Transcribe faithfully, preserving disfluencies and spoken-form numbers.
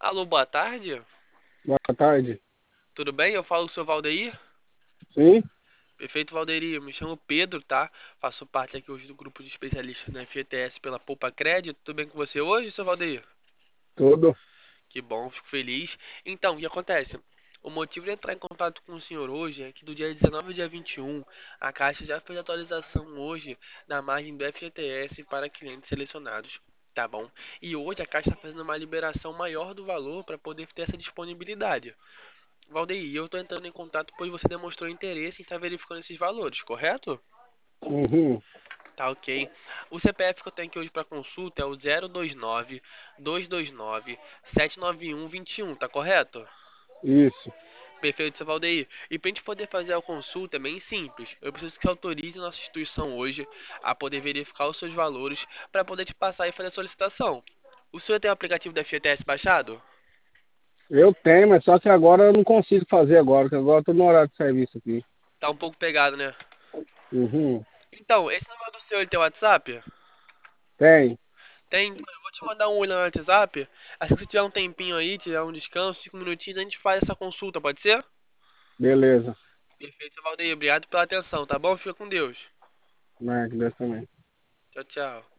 Alô, boa tarde. Boa tarde. Tudo bem? Eu falo com o seu Valdeir. Sim, Perfeito, Valdeir. Eu me chamo Pedro, tá? Faço parte aqui hoje do grupo de especialistas na F G T S pela Poupa Crédito. Tudo bem com você hoje, seu Valdeir? tudo. Que bom, fico feliz. Então, o que acontece? O motivo de entrar em contato com o senhor hoje é que do dia dezenove ao dia vinte e um, a Caixa já fez atualização hoje da margem do F G T S para clientes selecionados. Tá bom? E hoje a Caixa está fazendo uma liberação maior do valor para poder ter essa disponibilidade. Valdeir, eu estou entrando em contato pois você demonstrou interesse em estar verificando esses valores, correto? Uhum, Tá ok. O C P F que eu tenho aqui hoje para consulta é o zero dois nove, dois dois nove, sete nove um, dois um, tá correto? isso. Perfeito, seu Valdeir. E para a gente poder fazer a consulta é bem simples. Eu preciso que você autorize nossa instituição hoje a poder verificar os seus valores para poder te passar e fazer a solicitação. O senhor tem o aplicativo da F G T S baixado? Eu tenho, mas só que agora eu não consigo fazer agora, porque agora eu tô no horário de serviço aqui. Tá um pouco pegado, né? Uhum, Então, esse número do senhor ele tem WhatsApp? tem. Tem, então, eu vou te mandar um oi no WhatsApp. Assim que você tiver um tempinho aí, tiver um descanso, cinco minutinhos, a gente faz essa consulta, pode ser? Beleza. Perfeito, seu Valdeir. Obrigado pela atenção, tá bom? Fica com Deus. Marca, dessa também. Tchau, tchau.